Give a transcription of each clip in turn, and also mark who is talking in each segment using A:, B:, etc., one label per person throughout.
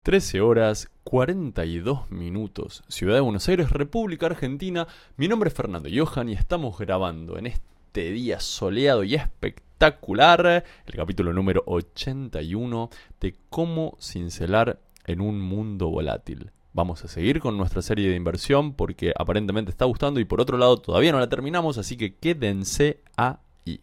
A: 13 horas 42 minutos, Ciudad de Buenos Aires, República Argentina. Mi nombre es Fernando Johan y estamos grabando en este día soleado y espectacular el capítulo número 81 de Cómo cincelar en un mundo volátil. Vamos a seguir con nuestra serie de inversión porque aparentemente está gustando y por otro lado todavía no la terminamos, así que quédense ahí.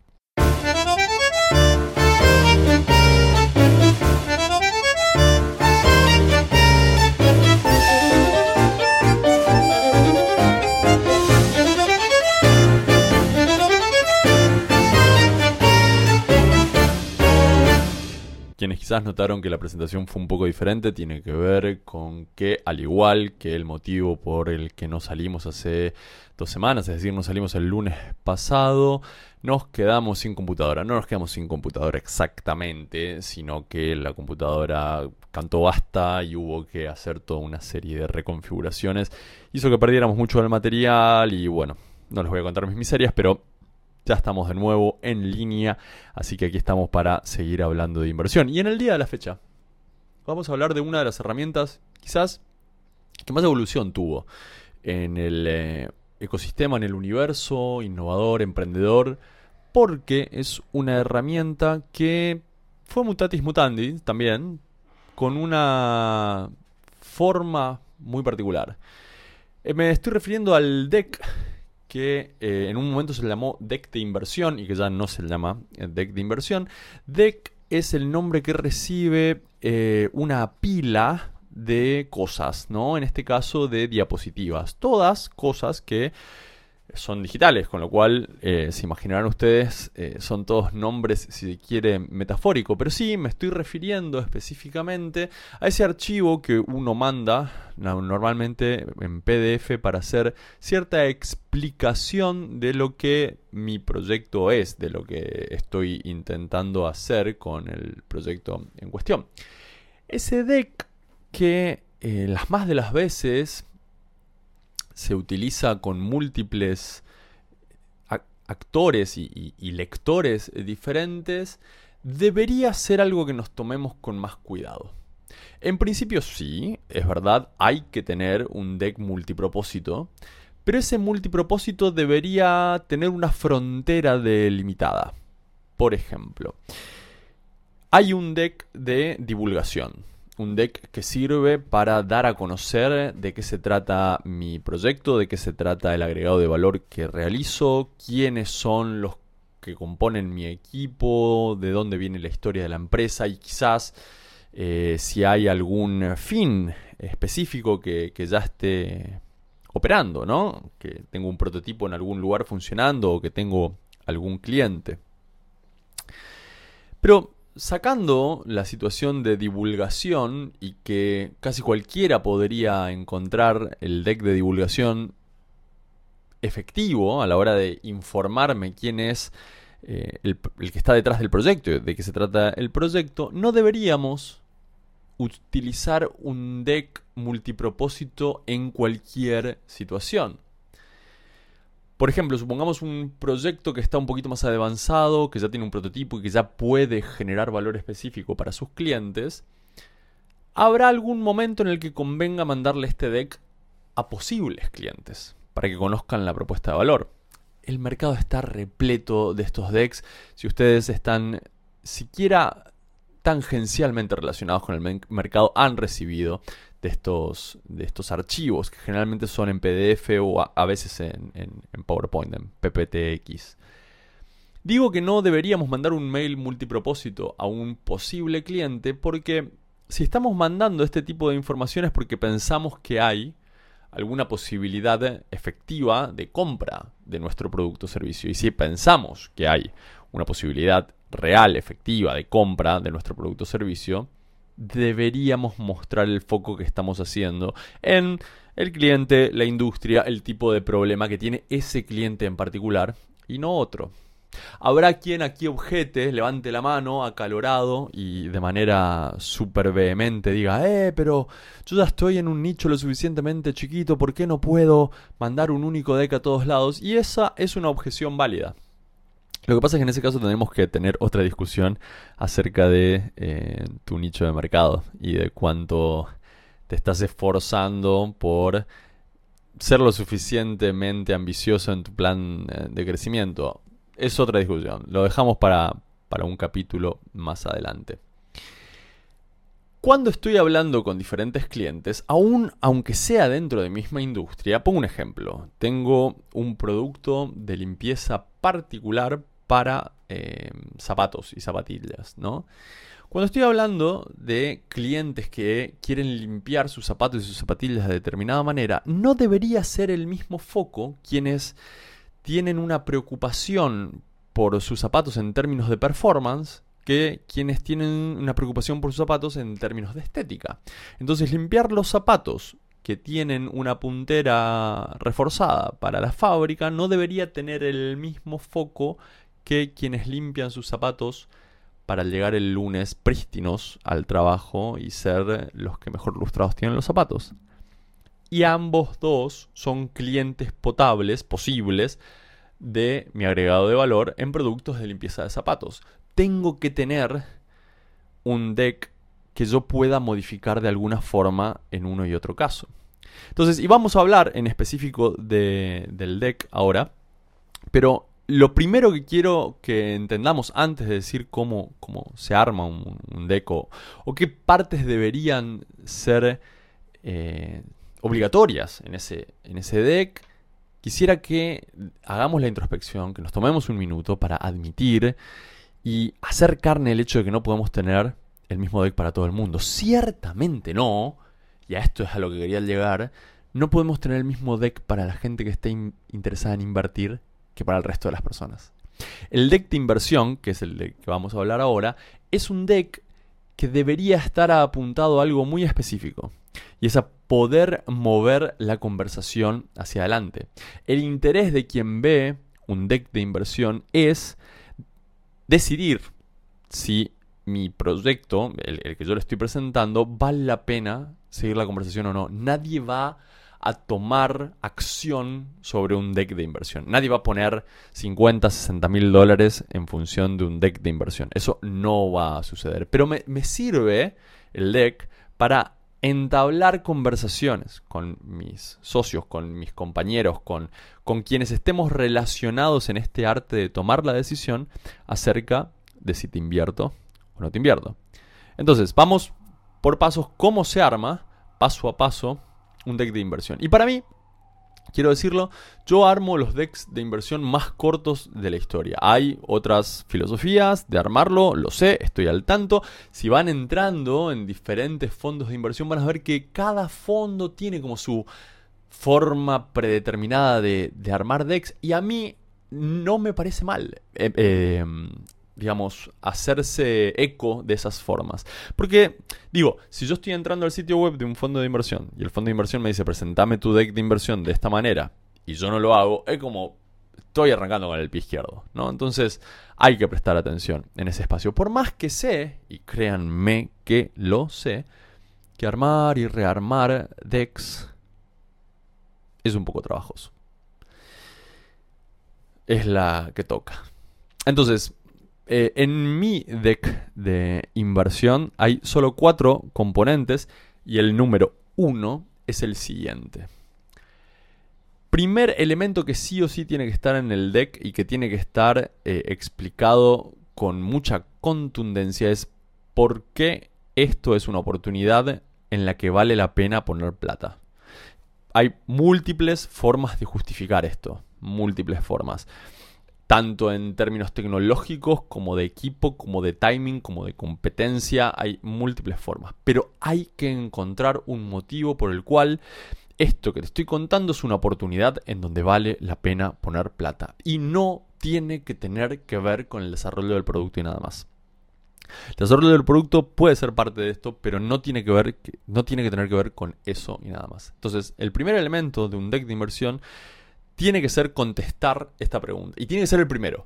A: Quienes quizás notaron que la presentación fue un poco diferente tiene que ver con que, al igual que el motivo por el que no salimos hace 2 semanas, es decir, no salimos el lunes pasado, nos quedamos sin computadora. No nos quedamos sin computadora exactamente, sino que la computadora cantó basta y hubo que hacer toda una serie de reconfiguraciones. Hizo que perdiéramos mucho del material y bueno, no les voy a contar mis miserias, pero ya estamos de nuevo en línea, así que aquí estamos para seguir hablando de inversión. Y en el día de la fecha, vamos a hablar de una de las herramientas quizás que más evolución tuvo en el ecosistema, en el universo innovador, emprendedor, porque es una herramienta que fue mutatis mutandis también, con una forma muy particular. Me estoy refiriendo al DEC, que en un momento se le llamó DEC de inversión y que ya no se le llama DEC de inversión. DEC es el nombre que recibe una pila de cosas, ¿no? En este caso de diapositivas. Todas cosas que son digitales, con lo cual, se imaginarán ustedes, son todos nombres, si se quiere, metafóricos. Pero sí, me estoy refiriendo específicamente a ese archivo que uno manda normalmente en PDF para hacer cierta explicación de lo que mi proyecto es, de lo que estoy intentando hacer con el proyecto en cuestión. Ese DEC que las más de las veces se utiliza con múltiples actores y lectores diferentes, debería ser algo que nos tomemos con más cuidado. En principio sí, es verdad, hay que tener un DEC multipropósito, pero ese multipropósito debería tener una frontera delimitada. Por ejemplo, hay un DEC de divulgación. Un DEC que sirve para dar a conocer de qué se trata mi proyecto, de qué se trata el agregado de valor que realizo, quiénes son los que componen mi equipo, de dónde viene la historia de la empresa y quizás si hay algún fin específico que ya esté operando, ¿no? Que tengo un prototipo en algún lugar funcionando o que tengo algún cliente. Pero sacando la situación de divulgación y que casi cualquiera podría encontrar el DEC de divulgación efectivo a la hora de informarme quién es el que está detrás del proyecto, de qué se trata el proyecto, no deberíamos utilizar un DEC multipropósito en cualquier situación. Por ejemplo, supongamos un proyecto que está un poquito más avanzado, que ya tiene un prototipo y que ya puede generar valor específico para sus clientes. Habrá algún momento en el que convenga mandarle este DEC a posibles clientes para que conozcan la propuesta de valor. El mercado está repleto de estos DECs. Si ustedes están siquiera tangencialmente relacionados con el mercado, han recibido de estos archivos, que generalmente son en PDF o a veces en PowerPoint, en PPTX. Digo que no deberíamos mandar un mail multipropósito a un posible cliente porque si estamos mandando este tipo de información es porque pensamos que hay alguna posibilidad efectiva de compra de nuestro producto o servicio. Y si pensamos que hay una posibilidad real, efectiva de compra de nuestro producto o servicio, deberíamos mostrar el foco que estamos haciendo en el cliente, la industria, el tipo de problema que tiene ese cliente en particular y no otro. Habrá quien aquí objete, levante la mano acalorado y de manera súper vehemente diga: pero yo ya estoy en un nicho lo suficientemente chiquito, ¿por qué no puedo mandar un único DEC a todos lados? Y esa es una objeción válida. Lo que pasa es que en ese caso tenemos que tener otra discusión acerca de tu nicho de mercado y de cuánto te estás esforzando por ser lo suficientemente ambicioso en tu plan de crecimiento. Es otra discusión. Lo dejamos para un capítulo más adelante. Cuando estoy hablando con diferentes clientes, aunque sea dentro de misma industria, pongo un ejemplo. Tengo un producto de limpieza particular para zapatos y zapatillas, ¿no? Cuando estoy hablando de clientes que quieren limpiar sus zapatos y sus zapatillas de determinada manera, no debería ser el mismo foco quienes tienen una preocupación por sus zapatos en términos de performance que quienes tienen una preocupación por sus zapatos en términos de estética. Entonces, limpiar los zapatos que tienen una puntera reforzada para la fábrica no debería tener el mismo foco que quienes limpian sus zapatos para llegar el lunes prístinos al trabajo y ser los que mejor lustrados tienen los zapatos. Y ambos dos son clientes potables, posibles, de mi agregado de valor en productos de limpieza de zapatos. Tengo que tener un deck que yo pueda modificar de alguna forma en uno y otro caso. Entonces, y vamos a hablar en específico del deck ahora, pero lo primero que quiero que entendamos antes de decir cómo se arma un deck o qué partes deberían ser obligatorias en ese deck, quisiera que hagamos la introspección, que nos tomemos un minuto para admitir y hacer carne el hecho de que no podemos tener el mismo deck para todo el mundo. Ciertamente no, y a esto es a lo que quería llegar, no podemos tener el mismo deck para la gente que esté interesada en invertir que para el resto de las personas. El deck de inversión, que es el deck que vamos a hablar ahora, es un deck que debería estar apuntado a algo muy específico, y es a poder mover la conversación hacia adelante. El interés de quien ve un deck de inversión es decidir si mi proyecto, el que yo le estoy presentando, vale la pena seguir la conversación o no. Nadie va a tomar acción sobre un deck de inversión. Nadie va a poner 50, 60 mil dólares en función de un deck de inversión. Eso no va a suceder. Pero me sirve el deck para entablar conversaciones con mis socios, con mis compañeros, con quienes estemos relacionados en este arte de tomar la decisión acerca de si te invierto o no te invierto. Entonces, vamos por pasos, cómo se arma, paso a paso, un deck de inversión. Y para mí, quiero decirlo, yo armo los decks de inversión más cortos de la historia. Hay otras filosofías de armarlo, lo sé, estoy al tanto. Si van entrando en diferentes fondos de inversión, van a ver que cada fondo tiene como su forma predeterminada de armar decks. Y a mí no me parece mal, digamos, hacerse eco de esas formas. Porque, digo, si yo estoy entrando al sitio web de un fondo de inversión y el fondo de inversión me dice, presentame tu deck de inversión de esta manera, y yo no lo hago, es como, estoy arrancando con el pie izquierdo, ¿no? Entonces, hay que prestar atención en ese espacio. Por más que sé, y créanme que lo sé, que armar y rearmar decks es un poco trabajoso. Es la que toca. Entonces, en mi deck de inversión hay solo 4 componentes y el número 1 es el siguiente. Primer elemento que sí o sí tiene que estar en el deck y que tiene que estar explicado con mucha contundencia es por qué esto es una oportunidad en la que vale la pena poner plata. Hay múltiples formas de justificar esto, múltiples formas. Tanto en términos tecnológicos, como de equipo, como de timing, como de competencia, hay múltiples formas. Pero hay que encontrar un motivo por el cual esto que te estoy contando es una oportunidad en donde vale la pena poner plata. Y no tiene que tener que ver con el desarrollo del producto y nada más. El desarrollo del producto puede ser parte de esto, pero no tiene que tener que ver con eso y nada más. Entonces, el primer elemento de un deck de inversión tiene que ser contestar esta pregunta. Y tiene que ser el primero.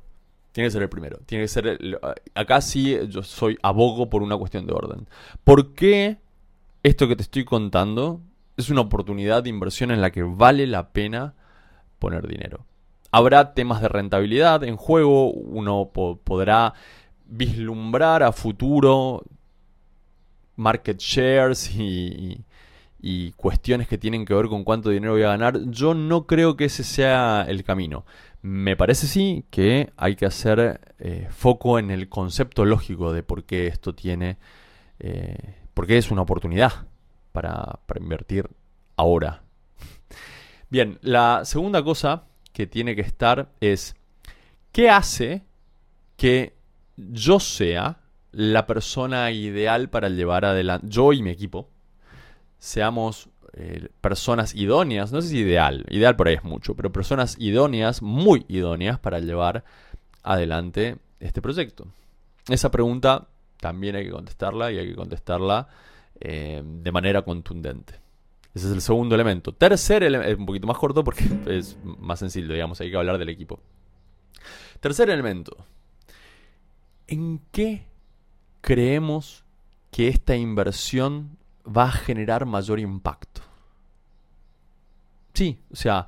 A: Acá sí yo soy abogo por una cuestión de orden. ¿Por qué esto que te estoy contando es una oportunidad de inversión en la que vale la pena poner dinero? Habrá temas de rentabilidad en juego, uno podrá vislumbrar a futuro market shares y cuestiones que tienen que ver con cuánto dinero voy a ganar. Yo no creo que ese sea el camino. Me parece sí que hay que hacer foco en el concepto lógico de por qué esto tiene, por qué es una oportunidad para invertir ahora. Bien, la segunda cosa que tiene que estar es ¿qué hace que yo sea la persona ideal para llevar adelante, yo y mi equipo, seamos personas idóneas, no sé si ideal por ahí es mucho, pero personas idóneas, muy idóneas para llevar adelante este proyecto? Esa pregunta también hay que contestarla y hay que contestarla de manera contundente. Ese es el segundo elemento. Tercer elemento, es un poquito más corto porque es más sencillo, digamos, hay que hablar del equipo. Tercer elemento. ¿En qué creemos que esta inversión va a generar mayor impacto? Sí, o sea,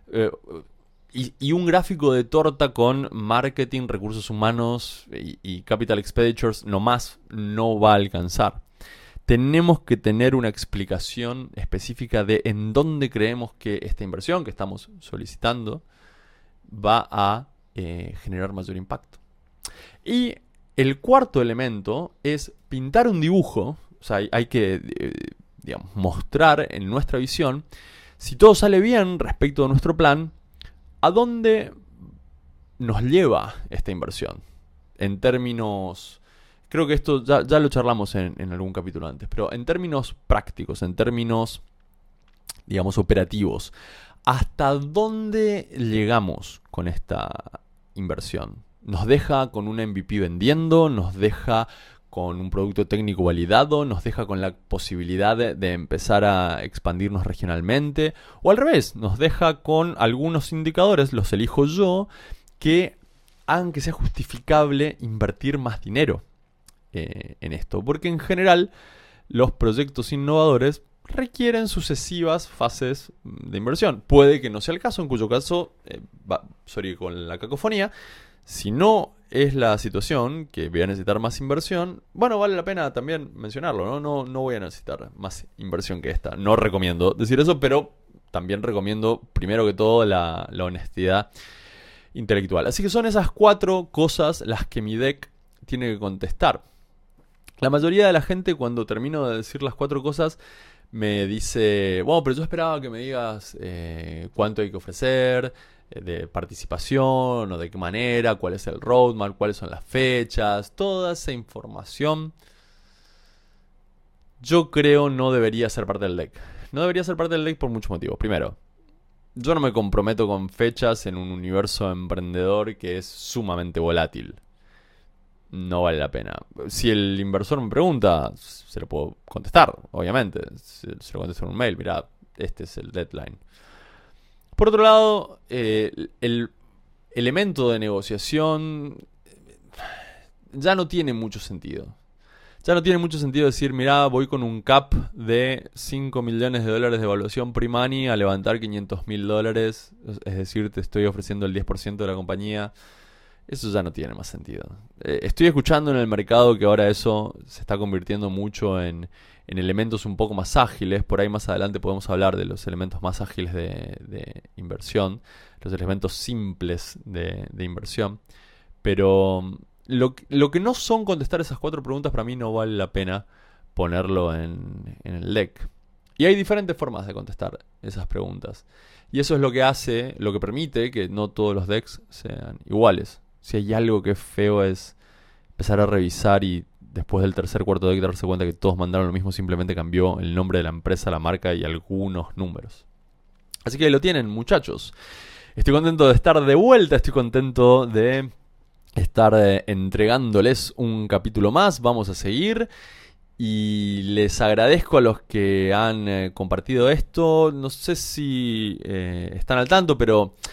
A: y un gráfico de torta con marketing, recursos humanos y capital expenditures nomás no va a alcanzar. Tenemos que tener una explicación específica de en dónde creemos que esta inversión que estamos solicitando va a generar mayor impacto. Y el cuarto elemento es pintar un dibujo. O sea, hay que digamos, mostrar en nuestra visión, si todo sale bien respecto a nuestro plan, a dónde nos lleva esta inversión. En términos, creo que esto ya lo charlamos en algún capítulo antes, pero en términos prácticos, en términos, digamos, operativos, ¿hasta dónde llegamos con esta inversión? ¿Nos deja con un MVP vendiendo? ¿Nos deja con un producto técnico validado? ¿Nos deja con la posibilidad de empezar a expandirnos regionalmente? O al revés, nos deja con algunos indicadores, los elijo yo, que hagan que sea justificable invertir más dinero en esto. Porque en general los proyectos innovadores requieren sucesivas fases de inversión. Puede que no sea el caso, en cuyo caso, sorry con la cacofonía, si no es la situación que voy a necesitar más inversión, bueno, vale la pena también mencionarlo, ¿no? No voy a necesitar más inversión que esta. No recomiendo decir eso, pero también recomiendo, primero que todo, la honestidad intelectual. Así que son esas 4 cosas las que mi deck tiene que contestar. La mayoría de la gente, cuando termino de decir las 4 cosas, me dice, bueno, pero yo esperaba que me digas cuánto hay que ofrecer, de participación o de qué manera, cuál es el roadmap, cuáles son las fechas, toda esa información yo creo no debería ser parte del deck. No debería ser parte del deck por muchos motivos. Primero, yo no me comprometo con fechas en un universo emprendedor que es sumamente volátil. No vale la pena. Si el inversor me pregunta, se lo puedo contestar, obviamente. Se lo contesto en un mail, mirá, este es el deadline. Por otro lado, el elemento de negociación ya no tiene mucho sentido. Ya no tiene mucho sentido decir, mirá, voy con un cap de $5 millones de evaluación pre-money a levantar $500,000. Es decir, te estoy ofreciendo el 10% de la compañía. Eso ya no tiene más sentido. Estoy escuchando en el mercado que ahora eso se está convirtiendo mucho en elementos un poco más ágiles. Por ahí más adelante podemos hablar de los elementos más ágiles de inversión, los elementos simples de inversión. Pero lo que no son contestar esas 4 preguntas, para mí no vale la pena ponerlo en el deck. Y hay diferentes formas de contestar esas preguntas. Y eso es lo que permite que no todos los decks sean iguales. Si hay algo que es feo es empezar a revisar y después del tercer, cuarto deck darse cuenta que todos mandaron lo mismo, simplemente cambió el nombre de la empresa, la marca y algunos números. Así que ahí lo tienen, muchachos. Estoy contento de estar de vuelta, estoy contento de estar entregándoles un capítulo más. Vamos a seguir. Y les agradezco a los que han compartido esto. No sé si están al tanto, pero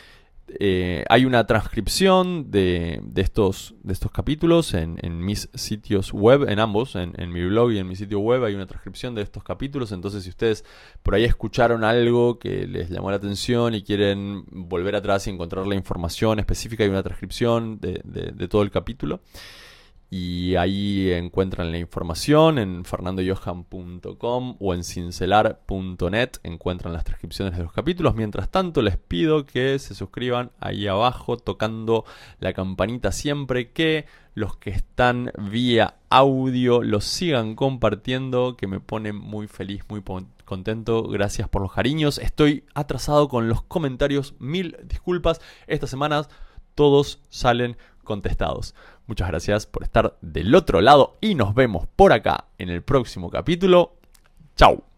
A: Hay una transcripción de estos capítulos en mis sitios web, en ambos, en mi blog y en mi sitio web hay una transcripción de estos capítulos. Entonces, si ustedes por ahí escucharon algo que les llamó la atención y quieren volver atrás y encontrar la información específica, hay una transcripción de todo el capítulo. Y ahí encuentran la información en fernandojohan.com o en cincelar.net. Encuentran las transcripciones de los capítulos. Mientras tanto, les pido que se suscriban ahí abajo tocando la campanita siempre, que los que están vía audio los sigan compartiendo, que me pone muy feliz, muy contento. Gracias por los cariños. Estoy atrasado con los comentarios. 1000 disculpas. Estas semanas todos salen contestados. Muchas gracias por estar del otro lado y nos vemos por acá en el próximo capítulo. Chau.